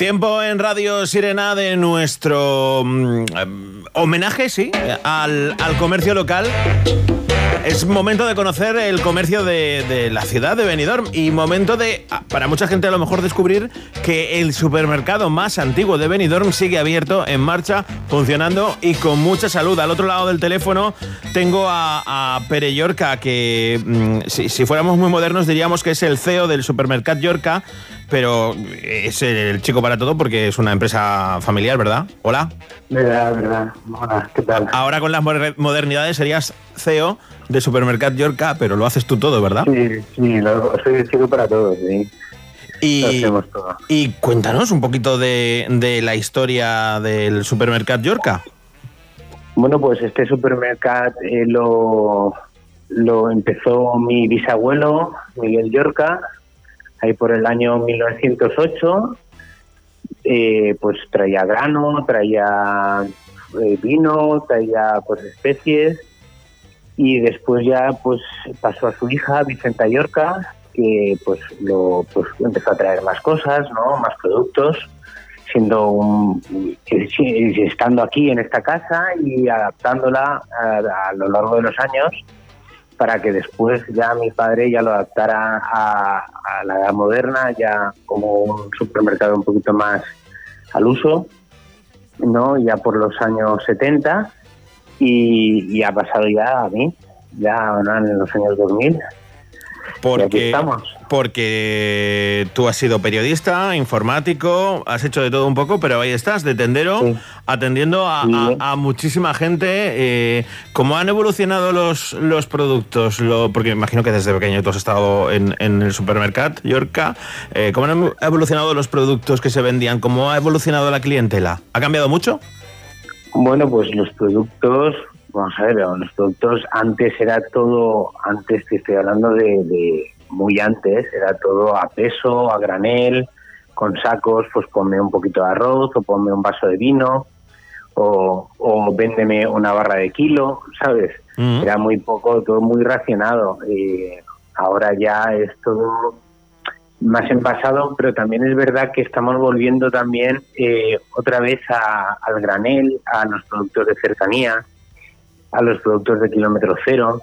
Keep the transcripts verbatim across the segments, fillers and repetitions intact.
Tiempo en Radio Sirena de nuestro um, homenaje, sí, al, al comercio local. Es momento de conocer el comercio de, de la ciudad de Benidorm y momento de, para mucha gente a lo mejor, descubrir que el supermercado más antiguo de Benidorm sigue abierto, en marcha, funcionando y con mucha salud. Al otro lado del teléfono tengo a, a Pere Llorca, que mmm, si, si fuéramos muy modernos diríamos que es el C E O del Supermercat Llorca, pero es el chico para todo porque es una empresa familiar, ¿verdad? Hola. Verdad, verdad. Hola, ¿qué tal? Ahora con las modernidades serías C E O de Supermercat Llorca, pero lo haces tú todo, ¿verdad? Sí, sí, lo, soy el chico para todo, sí. Y, lo hacemos todo. Y cuéntanos un poquito de, de la historia del Supermercat Llorca. Bueno, pues este supermercat eh, lo, lo empezó mi bisabuelo, Miguel Llorca, ahí por el año mil novecientos ocho. Eh, pues traía grano, traía eh, vino, traía pues especies, y después ya pues pasó a su hija Vicenta Llorca, que pues lo pues empezó a traer más cosas, ¿no? Más productos, siendo un estando aquí en esta casa y adaptándola a, a lo largo de los años, para que después ya mi padre ya lo adaptara a, a la edad moderna, ya como un supermercado un poquito más al uso, ¿no? Ya por los años setenta, y, y ha pasado ya a mí, ya, ¿no?, en los años dos mil. Porque, y aquí estamos. Porque tú has sido periodista, informático, has hecho de todo un poco, pero ahí estás, de tendero, sí, atendiendo a, sí. a, a muchísima gente. Eh, ¿Cómo han evolucionado los, los productos? Lo, porque imagino que desde pequeño tú has estado en, en el Supermercat Llorca. Eh, ¿Cómo han evolucionado los productos que se vendían? ¿Cómo ha evolucionado la clientela? ¿Ha cambiado mucho? Bueno, pues los productos... Vamos a ver, los productos antes era todo, antes te estoy hablando de, de muy antes, era todo a peso, a granel, con sacos, pues ponme un poquito de arroz o ponme un vaso de vino o, o véndeme una barra de kilo, ¿sabes? Uh-huh. Era muy poco, todo muy racionado. Eh, ahora ya es todo más envasado, pero también es verdad que estamos volviendo también eh, otra vez a, al granel, a los productos de cercanía, a los productos de kilómetro cero.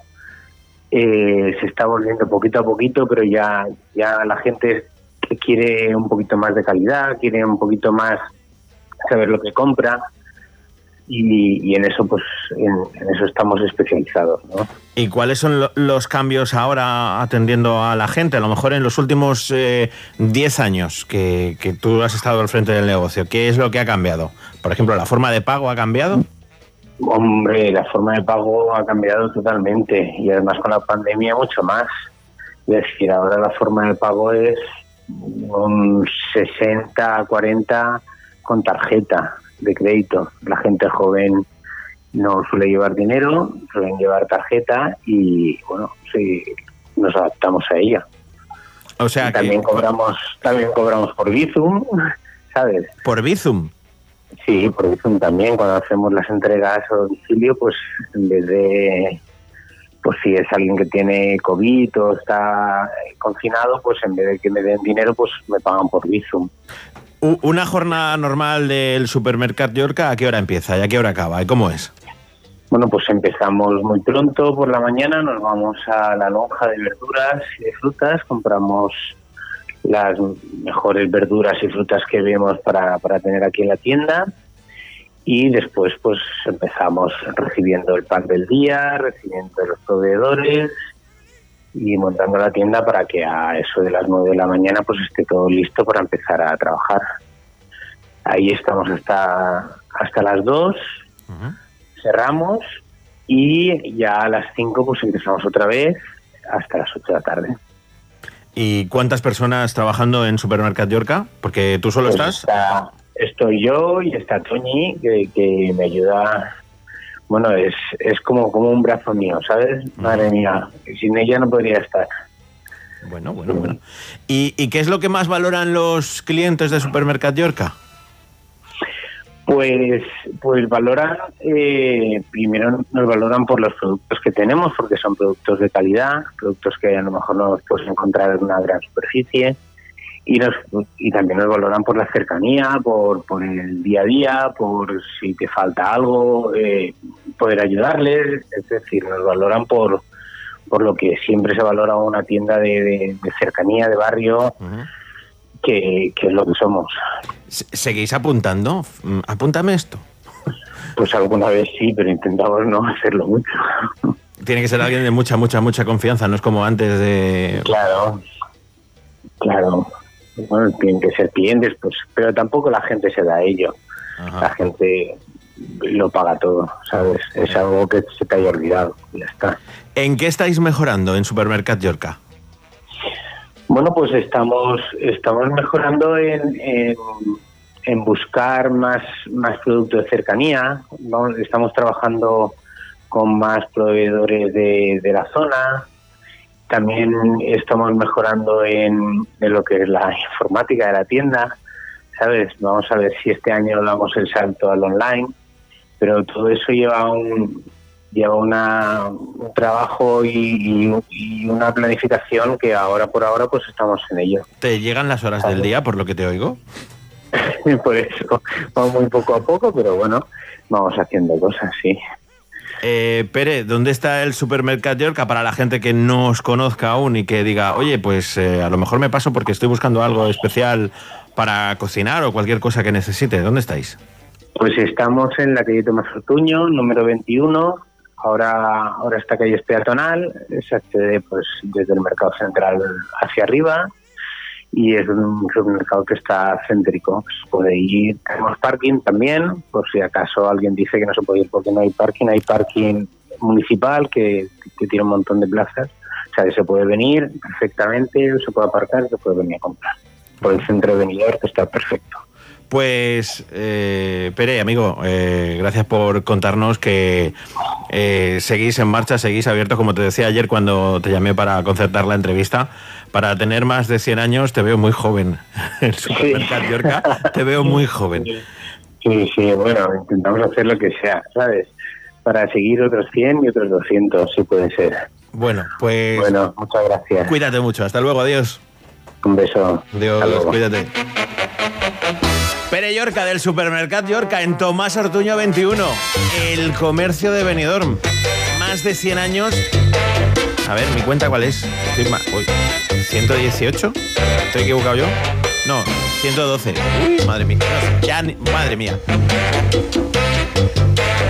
Eh, se está volviendo poquito a poquito, pero ya, ya la gente quiere un poquito más de calidad, quiere un poquito más saber lo que compra, y, y en eso pues en, en eso estamos especializados, ¿no? ¿Y cuáles son lo, los cambios ahora atendiendo a la gente? A lo mejor en los últimos eh, diez años que, que tú has estado al frente del negocio, ¿qué es lo que ha cambiado? Por ejemplo, ¿la forma de pago ha cambiado? Hombre, la forma de pago ha cambiado totalmente, y además con la pandemia mucho más. Es decir, ahora la forma de pago es un sesenta cuarenta con tarjeta de crédito. La gente joven no suele llevar dinero, suelen llevar tarjeta, y bueno, sí, nos adaptamos a ella. O sea, y también que... cobramos, también cobramos por Bizum, ¿sabes? ¿Por Bizum? Sí, por Bizum también. Cuando hacemos las entregas a domicilio, pues en vez de, pues si es alguien que tiene COVID o está confinado, pues en vez de que me den dinero, pues me pagan por Bizum. Una jornada normal del Supermercat Llorca, ¿a qué hora empieza y a qué hora acaba? ¿Y cómo es? Bueno, pues empezamos muy pronto por la mañana, nos vamos a la lonja de verduras y de frutas, compramos las mejores verduras y frutas que vemos para, para tener aquí en la tienda, y después pues empezamos recibiendo el pan del día, recibiendo los proveedores y montando la tienda para que a eso de las nueve de la mañana pues esté todo listo para empezar a trabajar. Ahí estamos hasta hasta las dos, uh-huh. Cerramos, y ya a las cinco pues empezamos otra vez hasta las ocho de la tarde. ¿Y cuántas personas trabajando en Supermercat Llorca? Porque tú solo pues estás... Está, estoy yo y está Toñi, que, que me ayuda. Bueno, es es como, como un brazo mío, ¿sabes? Uh-huh. Madre mía, sin ella no podría estar. Bueno, bueno, bueno. ¿Y, ¿Y qué es lo que más valoran los clientes de Supermercat Llorca? Pues, pues valoran, eh, primero nos valoran por los productos que tenemos, porque son productos de calidad, productos que a lo mejor no los puedes encontrar en una gran superficie, y nos y también nos valoran por la cercanía, por, por el día a día, por si te falta algo, eh, poder ayudarles, es decir, nos valoran por por lo que siempre se valora una tienda de, de, de cercanía, de barrio, uh-huh. que, que es lo que somos. ¿Seguís apuntando? Apúntame esto. Pues alguna vez sí, pero intentamos no hacerlo mucho. Tiene que ser alguien de mucha, mucha, mucha confianza, no es como antes de... Claro, claro. Bueno, tienen que ser clientes, pues, pero tampoco la gente se da a ello. Ajá. La gente lo paga todo, ¿sabes? Es algo que se te haya olvidado, ya está. ¿En qué estáis mejorando en Supermercat Llorca? Bueno, pues estamos estamos mejorando en, en, en buscar más, más productos de cercanía. Vamos, estamos trabajando con más proveedores de, de la zona. También estamos mejorando en, en lo que es la informática de la tienda, ¿sabes? Vamos a ver si este año damos el salto al online, pero todo eso lleva un lleva una, un trabajo y, y, y una planificación que ahora por ahora pues estamos en ello. ¿Te llegan las horas ¿sabes? Del día, por lo que te oigo? Por eso, vamos muy poco a poco, pero bueno, vamos haciendo cosas, sí. Eh, Pere, ¿dónde está el Supermercat Llorca para la gente que no os conozca aún y que diga, oye, pues eh, a lo mejor me paso porque estoy buscando algo especial para cocinar o cualquier cosa que necesite? ¿Dónde estáis? Pues estamos en la calle Tomás Ortuño, número veintiuno. Ahora, ahora esta calle es peatonal, se accede pues desde el mercado central hacia arriba y es un supermercado que está céntrico. Se puede ir, tenemos parking también, por si acaso alguien dice que no se puede ir porque no hay parking, hay parking municipal que, que tiene un montón de plazas, o sea que se puede venir perfectamente, se puede aparcar, se puede venir a comprar. Por el centro de Benidorm que está perfecto. Pues, eh, Pere, amigo, eh, gracias por contarnos que eh, seguís en marcha, seguís abiertos, como te decía ayer cuando te llamé para concertar la entrevista. Para tener más de cien años te veo muy joven. El Supermercat Llorca te veo muy joven. Sí, sí, bueno, intentamos hacer lo que sea, ¿sabes? Para seguir otros cien y otros doscientos, si puede ser. Bueno, pues... Bueno, muchas gracias. Cuídate mucho, hasta luego, adiós. Un beso. Adiós, cuídate. Pere Llorca del Supermercat Llorca en Tomás Ortuño veintiuno, el comercio de Benidorm. Más de cien años. A ver, ¿mi cuenta cuál es? Estoy ma- Uy, ¿ciento dieciocho? ¿Estoy equivocado yo? No, ciento doce. Uy, madre mía. Ya, madre mía.